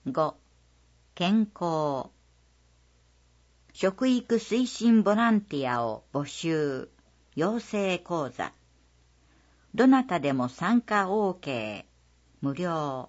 5. 健康。食育推進ボランティアを募集。養成講座。どなたでも参加 OK。無料。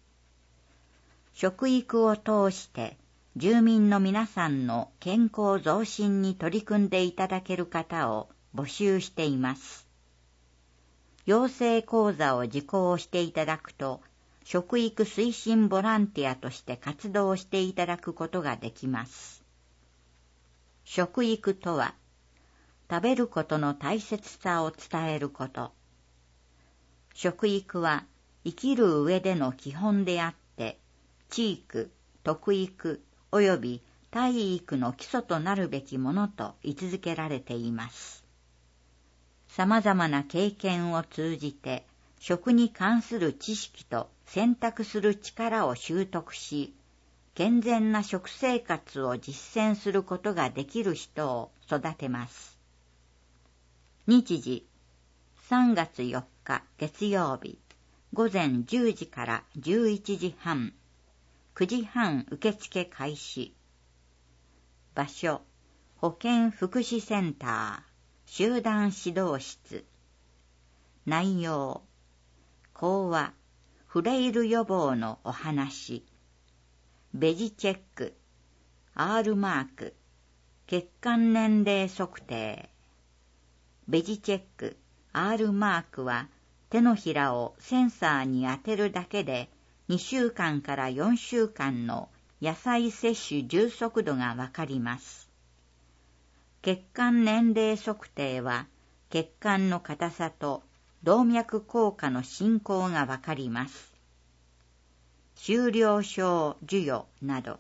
食育を通して住民の皆さんの健康増進に取り組んでいただける方を募集しています。養成講座を受講していただくと、食育推進ボランティアとして活動していただくことができます。食育とは、食べることの大切さを伝えること。食育は生きる上での基本であって、知育、徳育および体育の基礎となるべきものと位置づけられています。様々な経験を通じて、食に関する知識と選択する力を習得し、健全な食生活を実践することができる人を育てます。日時、3月4日月曜日、午前10時から11時半、9時半受付開始。場所、保健福祉センター、集団指導室。内容、講話、フレイル予防のお話。ベジチェック、R マーク、血管年齢測定。ベジチェック、R マークは手のひらをセンサーに当てるだけで2週間から4週間の野菜摂取充足度がわかります。血管年齢測定は血管の硬さと動脈硬化の進行がわかります。終了証授与など。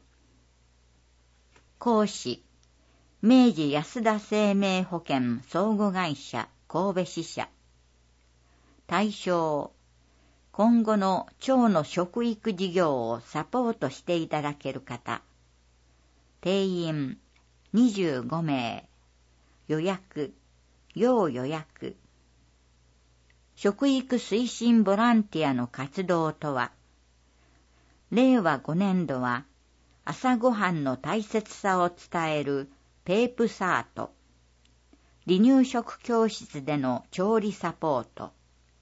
講師、明治安田生命保険相互会社神戸支社。対象、今後の腸の食育事業をサポートしていただける方。定員25名。予約、要予約。食育推進ボランティアの活動とは、令和5年度は朝ごはんの大切さを伝えるペープサート、離乳食教室での調理サポート、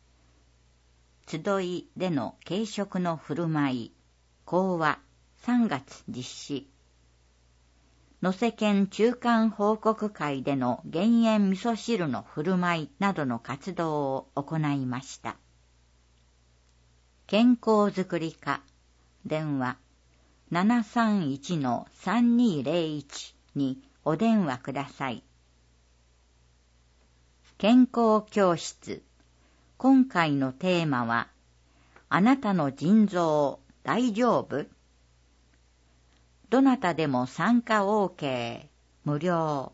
集いでの軽食の振る舞い、講話3月実施、能勢県中間報告会での減塩味噌汁の振る舞いなどの活動を行いました。健康づくり課、電話 731-3201 にお電話ください。健康教室、今回のテーマは、あなたの腎臓大丈夫？どなたでも参加 OK、無料。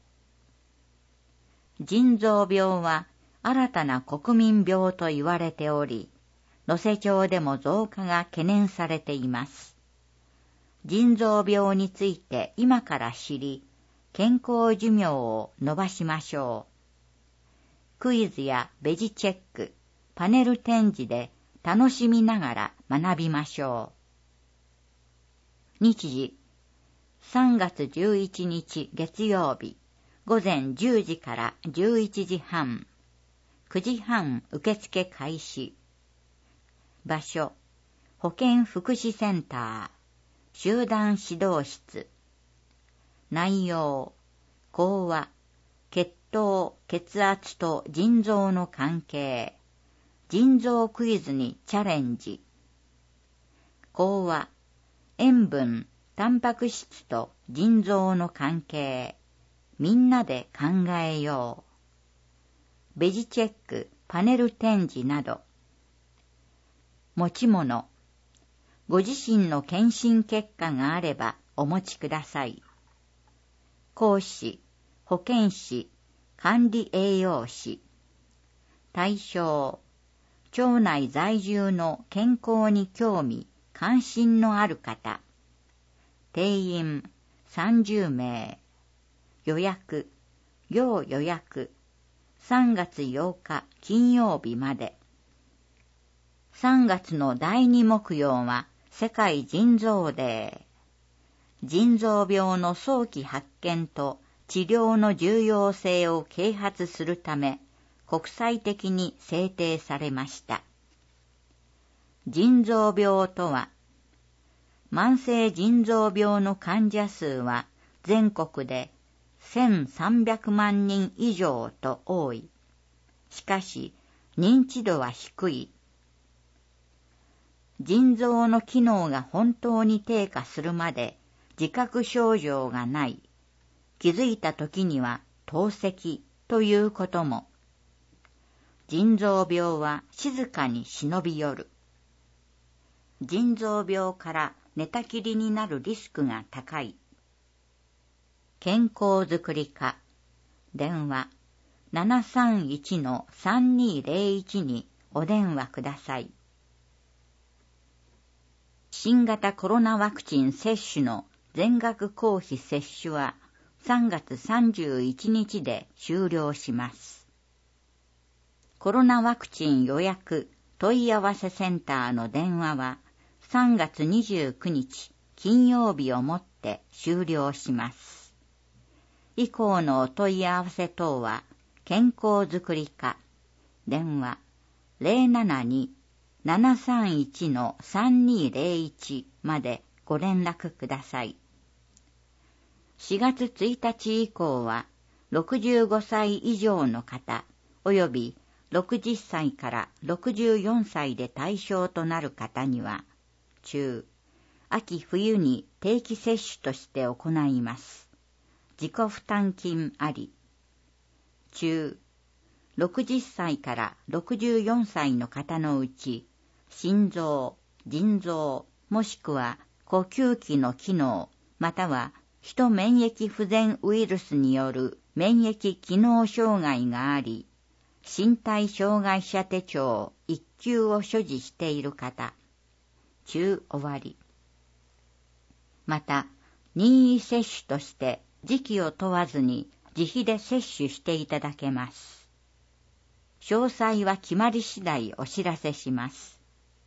腎臓病は新たな国民病と言われており、能勢町でも増加が懸念されています。腎臓病について今から知り、健康寿命を伸ばしましょう。クイズやベジチェック、パネル展示で楽しみながら学びましょう。日時、3月11日月曜日、午前10時から11時半、9時半受付開始。場所、保健福祉センター、集団指導室。内容、講話、血糖、血圧と腎臓の関係、腎臓クイズにチャレンジ。講話、塩分、タンパク質と腎臓の関係、みんなで考えよう。ベジチェック、パネル展示など。持ち物、ご自身の検診結果があればお持ちください。講師、保健師、管理栄養士。対象、町内在住の健康に興味、関心のある方。定員30名。予約、要予約。3月8日金曜日まで。3月の第2木曜は世界腎臓デー。腎臓病の早期発見と治療の重要性を啓発するため、国際的に制定されました。腎臓病とは、慢性腎臓病の患者数は全国で1300万人以上と多い。しかし、認知度は低い。腎臓の機能が本当に低下するまで自覚症状がない。気づいた時には透析ということも。腎臓病は静かに忍び寄る。腎臓病から寝たきりになるリスクが高い。健康づくり課。電話 731-3201 にお電話ください。新型コロナワクチン接種の全額公費接種は3月31日で終了します。コロナワクチン予約問い合わせセンターの電話は3月29日金曜日をもって終了します。以降のお問い合わせ等は健康づくり課電話 072-731-3201 までご連絡ください。4月1日以降は65歳以上の方及び60歳から64歳で対象となる方には中、秋冬に定期接種として行います。自己負担金あり。中、60歳から64歳の方のうち心臓、腎臓もしくは呼吸器の機能またはヒト免疫不全ウイルスによる免疫機能障害があり、身体障害者手帳1級を所持している方、中終わり。また、任意接種として時期を問わずに自費で接種していただけます。詳細は決まり次第お知らせします。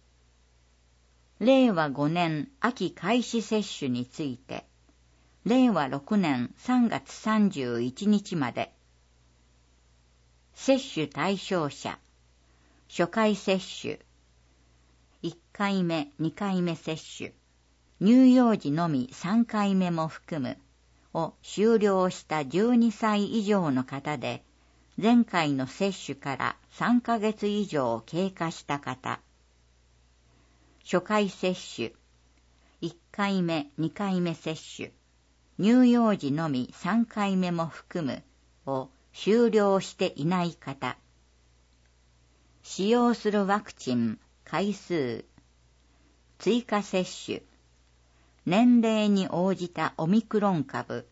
令和5年秋開始接種について、令和6年3月31日まで。接種対象者、初回接種、1回目、2回目接種、乳幼児のみ3回目も含むを終了した12歳以上の方で、前回の接種から3ヶ月以上経過した方。初回接種、1回目、2回目接種、乳幼児のみ3回目も含むを終了していない方。使用するワクチン、回数、追加接種、年齢に応じたオミクロン株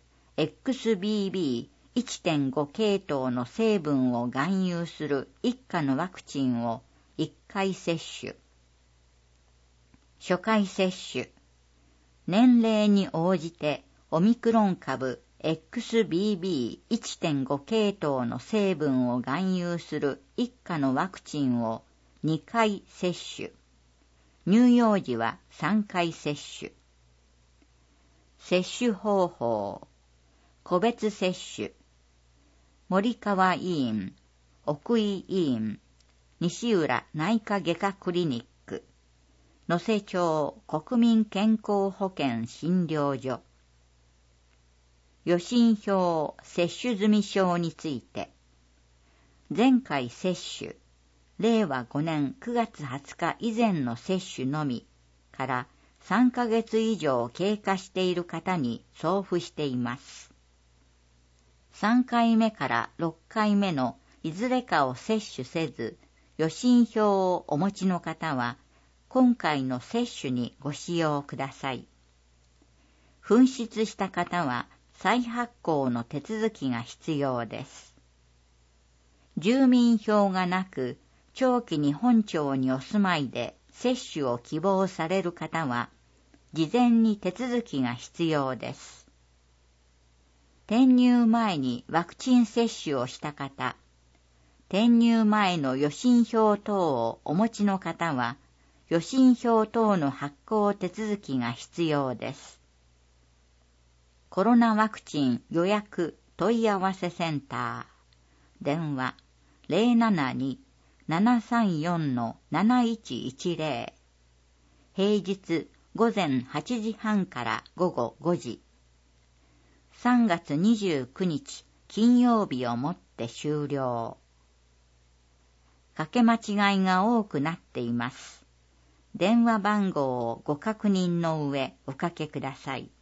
XBB.1.5 系統の成分を含有する一価のワクチンを1回接種。初回接種、年齢に応じてオミクロン株 XBB.1.5 系統の成分を含有する一価のワクチンを2回接種。乳幼児は3回接種。接種方法、個別接種。森川医院、奥井医院、西浦内科外科クリニック、能勢町国民健康保険診療所。予診票接種済証について、前回接種、令和5年9月20日以前の接種のみから3ヶ月以上経過している方に送付しています。3回目から6回目のいずれかを接種せず、予診票をお持ちの方は、今回の接種にご使用ください。紛失した方は、再発行の手続きが必要です。住民票がなく、長期に本町にお住まいで接種を希望される方は、事前に手続きが必要です。転入前にワクチン接種をした方、転入前の予診票等をお持ちの方は、 予診票等の発行手続きが必要です。コロナワクチン予約問い合わせセンター。電話 072-734-7110。平日午前8時半から午後5時。3月29日金曜日をもって終了。かけ間違いが多くなっています。電話番号をご確認の上おかけください。